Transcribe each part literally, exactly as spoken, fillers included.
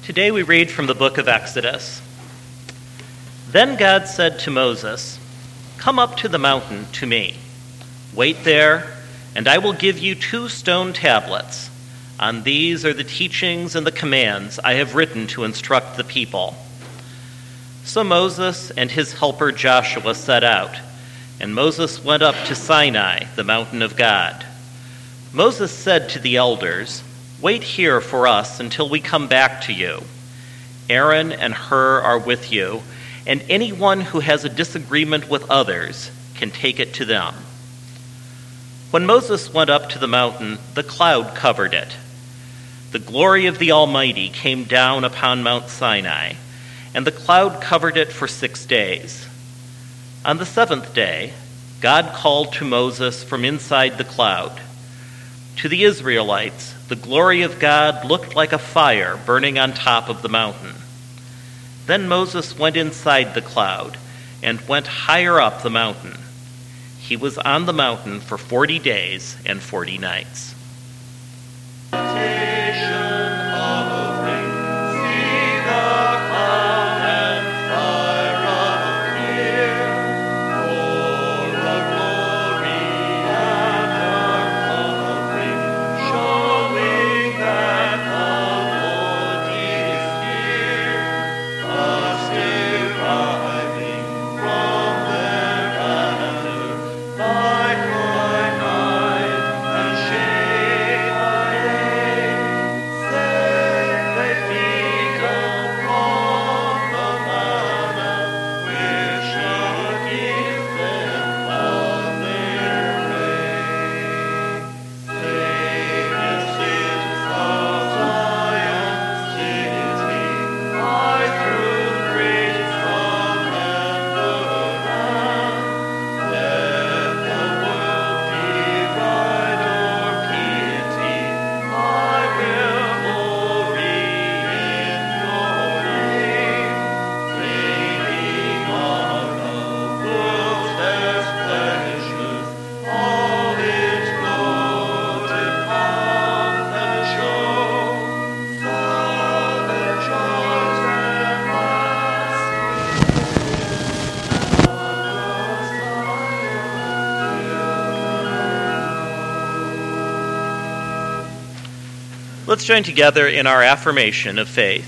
Today we read from the book of Exodus. Then God said to Moses, "Come up to the mountain to me. Wait there, and I will give you two stone tablets. On these are the teachings and the commands I have written to instruct the people." So Moses and his helper Joshua set out, and Moses went up to Sinai, the mountain of God. Moses said to the elders, "Wait here for us until we come back to you. Aaron and Hur are with you, and anyone who has a disagreement with others can take it to them." When Moses went up to the mountain, the cloud covered it. The glory of the Almighty came down upon Mount Sinai, and the cloud covered it for six days. On the seventh day, God called to Moses from inside the cloud. To the Israelites, the glory of God looked like a fire burning on top of the mountain. Then Moses went inside the cloud and went higher up the mountain. He was on the mountain for forty days and forty nights. Let's join together in our affirmation of faith.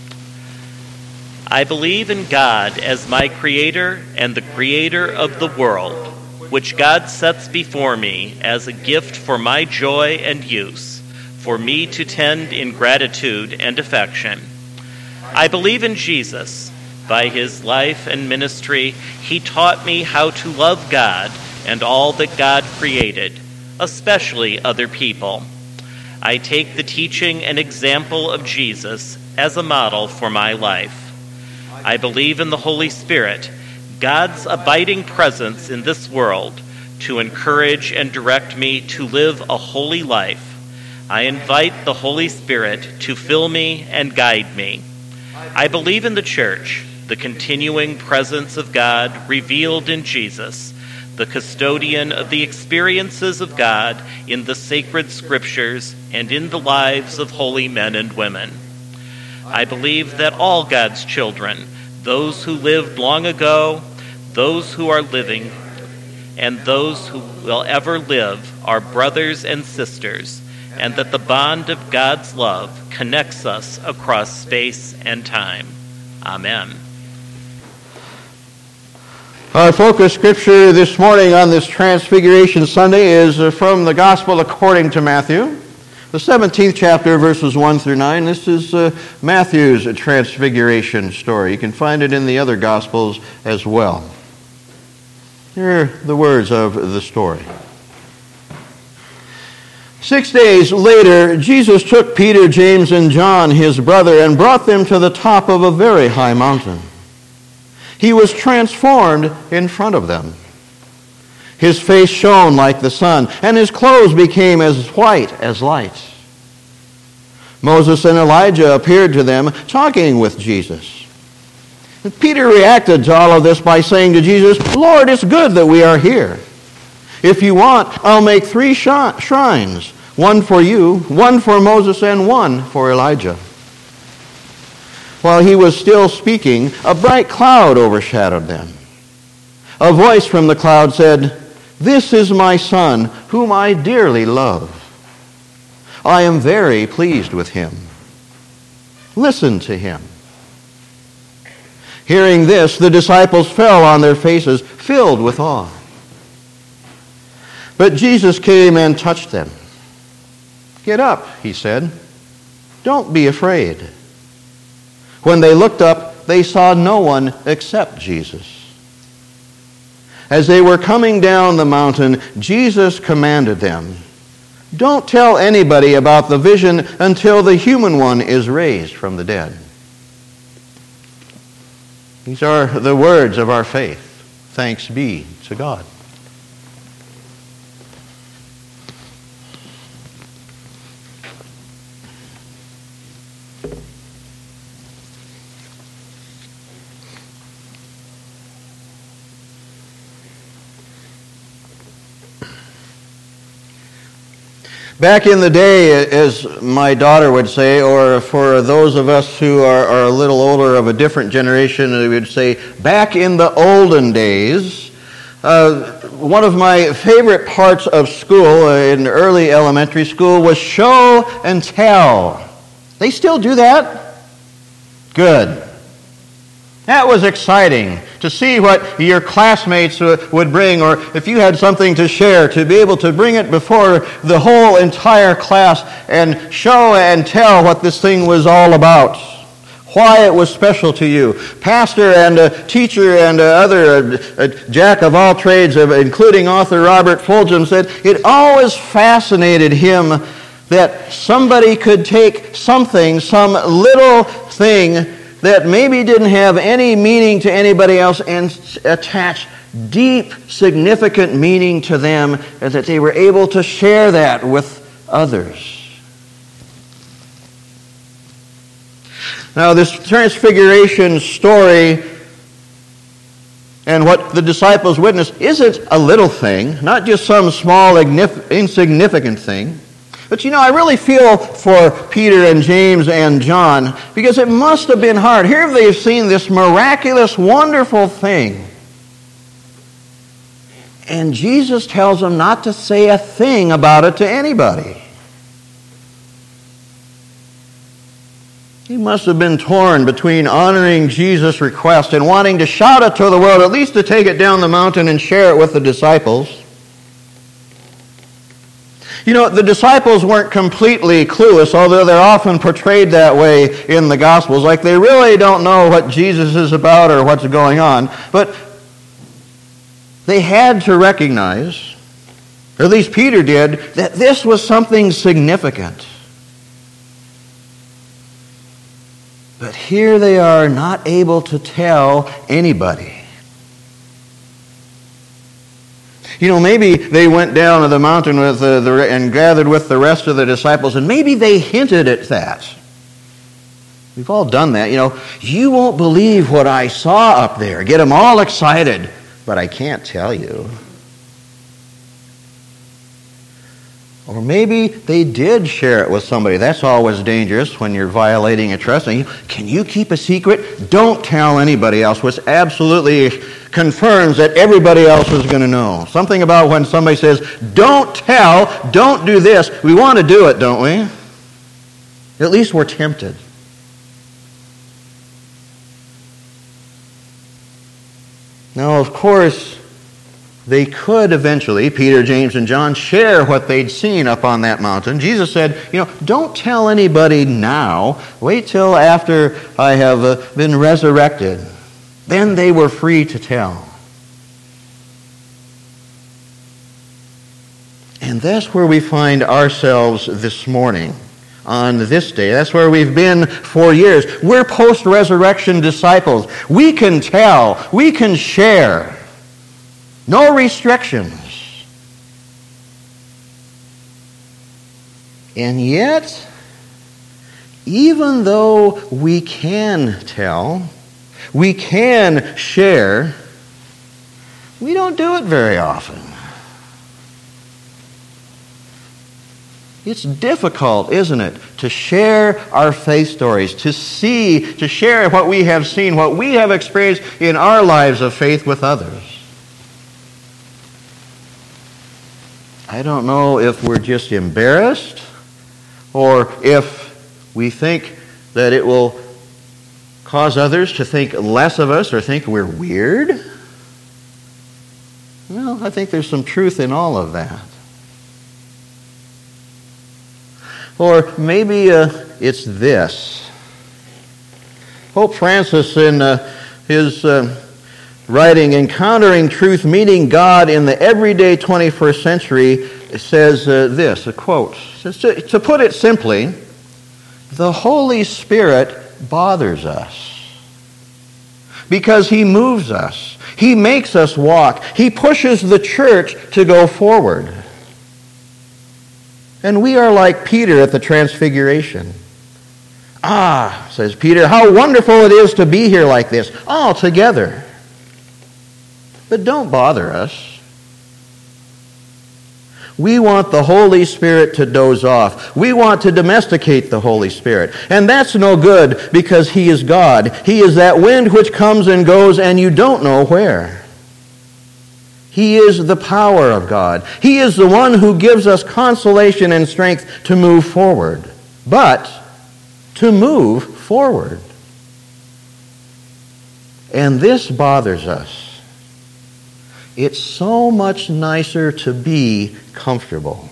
I believe in God as my Creator and the Creator of the world, which God sets before me as a gift for my joy and use, for me to tend in gratitude and affection. I believe in Jesus. By his life and ministry, he taught me how to love God and all that God created, especially other people. I take the teaching and example of Jesus as a model for my life. I believe in the Holy Spirit, God's abiding presence in this world, to encourage and direct me to live a holy life. I invite the Holy Spirit to fill me and guide me. I believe in the church, the continuing presence of God revealed in Jesus, the custodian of the experiences of God in the sacred scriptures and in the lives of holy men and women. I believe that all God's children, those who lived long ago, those who are living, and those who will ever live, are brothers and sisters, and that the bond of God's love connects us across space and time. Amen. Our focus scripture this morning on this Transfiguration Sunday is from the Gospel according to Matthew, the seventeenth chapter, verses one through nine. This is uh, Matthew's Transfiguration story. You can find it in the other Gospels as well. Here are the words of the story. Six days later, Jesus took Peter, James, and John, his brother, and brought them to the top of a very high mountain. He was transformed in front of them. His face shone like the sun, and his clothes became as white as light. Moses and Elijah appeared to them, talking with Jesus. And Peter reacted to all of this by saying to Jesus, "Lord, it's good that we are here. If you want, I'll make three shrines, one for you, one for Moses, and one for Elijah." while he was still speaking, a bright cloud overshadowed them. A voice from the cloud said, "This is my Son, whom I dearly love. I am very pleased with him. Listen to him." Hearing this, the disciples fell on their faces, filled with awe. But Jesus came and touched them. "Get up," he said. "Don't be afraid." When they looked up, they saw no one except Jesus. As they were coming down the mountain, Jesus commanded them, "Don't tell anybody about the vision until the human one is raised from the dead." These are the words of our faith. Thanks be to God. Back in the day, as my daughter would say, or for those of us who are, are a little older of a different generation, we would say, back in the olden days, uh, one of my favorite parts of school, uh, in early elementary school, was show and tell. They still do that? Good. That was exciting, to see what your classmates would bring, or if you had something to share, to be able to bring it before the whole entire class and show and tell what this thing was all about, why it was special to you. Pastor and a teacher and a other a, a jack of all trades, including author Robert Fulghum, said it always fascinated him that somebody could take something, some little thing that maybe didn't have any meaning to anybody else, and attach deep, significant meaning to them, and that they were able to share that with others. Now, this transfiguration story and what the disciples witnessed isn't a little thing, not just some small, insignificant thing. But you know, I really feel for Peter and James and John, because it must have been hard. Here they've seen this miraculous, wonderful thing. And Jesus tells them not to say a thing about it to anybody. He must have been torn between honoring Jesus' request and wanting to shout it to the world, at least to take it down the mountain and share it with the disciples. You know, the disciples weren't completely clueless, although they're often portrayed that way in the Gospels, like they really don't know what Jesus is about or what's going on. But they had to recognize, or at least Peter did, that this was something significant. But here they are, not able to tell anybody. You know, maybe they went down to the mountain with the, the, and gathered with the rest of the disciples, and maybe they hinted at that. We've all done that. You know, you won't believe what I saw up there. Get them all excited, but I can't tell you. Or maybe they did share it with somebody. That's always dangerous when you're violating a trust. Can you keep a secret? Don't tell anybody else, which absolutely confirms that everybody else is going to know. Something about when somebody says, don't tell, don't do this. We want to do it, don't we? At least we're tempted. Now, of course, they could eventually, Peter, James, and John, share what they'd seen up on that mountain. Jesus said, you know, don't tell anybody now. Wait till after I have uh, been resurrected. Then they were free to tell. And that's where we find ourselves this morning, on this day. That's where we've been for years. We're post-resurrection disciples. We can tell. We can share. No restrictions. And yet, even though we can tell, we can share, we don't do it very often. It's difficult, isn't it, to share our faith stories, to see, to share what we have seen, what we have experienced in our lives of faith with others. I don't know if we're just embarrassed or if we think that it will cause others to think less of us or think we're weird. Well, I think there's some truth in all of that. Or maybe uh, it's this. Pope Francis, in uh, his uh, writing, Encountering Truth, Meeting God in the Everyday twenty-first Century, says uh, this, a quote, says, to, to put it simply, the Holy Spirit bothers us because He moves us. He makes us walk. He pushes the church to go forward. And we are like Peter at the Transfiguration. Ah, says Peter, how wonderful it is to be here like this, all together. But don't bother us. We want the Holy Spirit to doze off. We want to domesticate the Holy Spirit. And that's no good because He is God. He is that wind which comes and goes and you don't know where. He is the power of God. He is the one who gives us consolation and strength to move forward. But to move forward. And this bothers us. It's so much nicer to be comfortable.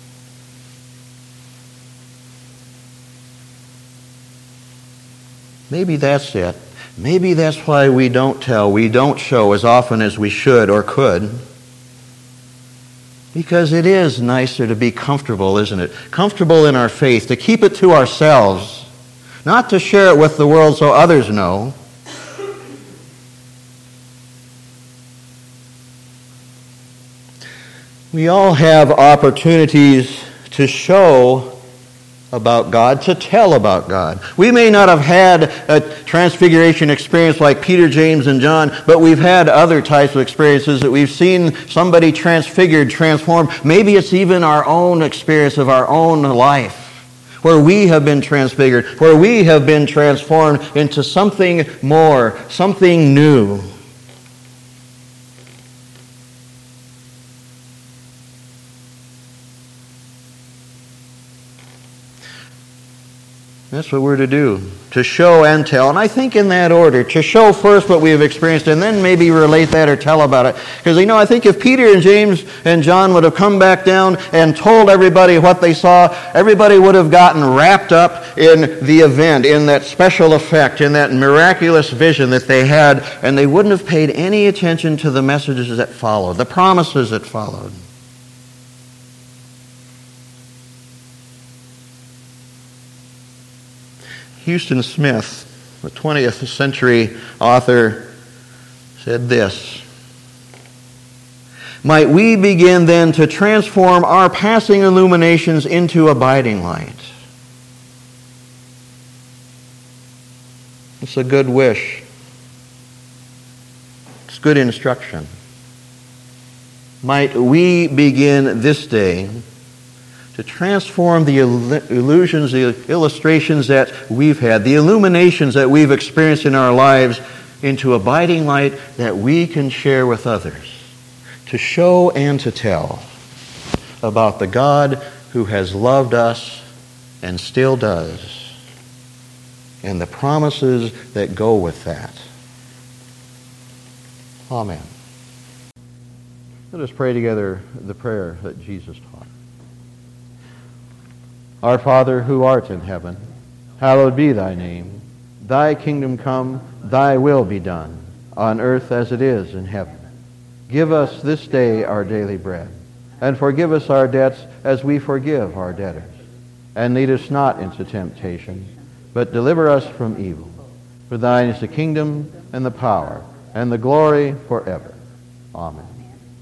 Maybe that's it. Maybe that's why we don't tell, we don't show as often as we should or could. Because it is nicer to be comfortable, isn't it? Comfortable in our faith, to keep it to ourselves, not to share it with the world so others know. We all have opportunities to show about God, to tell about God. We may not have had a transfiguration experience like Peter, James, and John, but we've had other types of experiences that we've seen somebody transfigured, transformed. Maybe it's even our own experience of our own life, where we have been transfigured, where we have been transformed into something more, something new. That's what we're to do, to show and tell. And I think in that order, to show first what we have experienced and then maybe relate that or tell about it. Because, you know, I think if Peter and James and John would have come back down and told everybody what they saw, everybody would have gotten wrapped up in the event, in that special effect, in that miraculous vision that they had, and they wouldn't have paid any attention to the messages that followed, the promises that followed. Houston Smith, the twentieth century author, said this: might we begin then to transform our passing illuminations into abiding light? It's a good wish. It's good instruction. Might we begin this day to transform the illusions, the illustrations that we've had, the illuminations that we've experienced in our lives into abiding light that we can share with others, to show and to tell about the God who has loved us and still does, and the promises that go with that. Amen. Let us pray together the prayer that Jesus taught. Our Father, who art in heaven, hallowed be thy name. Thy kingdom come, thy will be done, on earth as it is in heaven. Give us this day our daily bread, and forgive us our debts as we forgive our debtors. And lead us not into temptation, but deliver us from evil. For thine is the kingdom, and the power, and the glory forever. Amen.